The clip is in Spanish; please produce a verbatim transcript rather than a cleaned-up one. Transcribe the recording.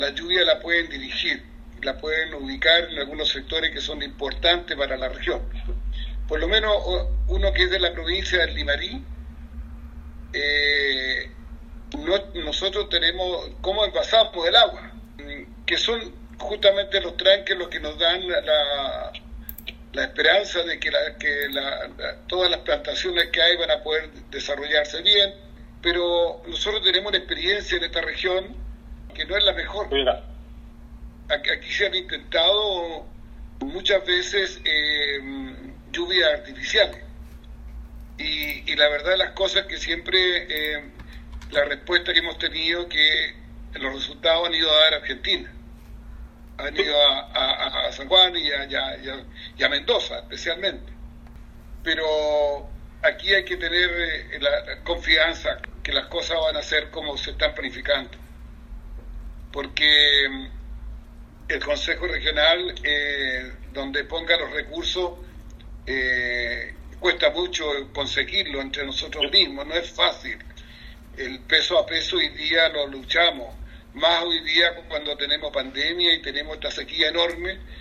La lluvia la pueden dirigir, la pueden ubicar en algunos sectores que son importantes para la región. Por lo menos uno que es de la provincia del Limarí, eh, no, nosotros tenemos cómo envasamos el agua, que son justamente los tranques los que nos dan la, la esperanza de que, la, que la, la, todas las plantaciones que hay van a poder desarrollarse bien, pero nosotros tenemos una experiencia en esta región que no es la mejor. Mira. Aquí se han intentado muchas veces eh, lluvias artificiales y, y la verdad las cosas que siempre eh, la respuesta que hemos tenido que los resultados han ido a dar a Argentina, han ido a, a, a San Juan y a, y, a, y a Mendoza especialmente, pero aquí hay que tener eh, la, la confianza que las cosas van a ser como se están planificando, porque el Consejo Regional, eh, donde ponga los recursos, eh, cuesta mucho conseguirlo entre nosotros mismos, no es fácil. El peso a peso hoy día lo luchamos, más hoy día cuando tenemos pandemia y tenemos esta sequía enorme,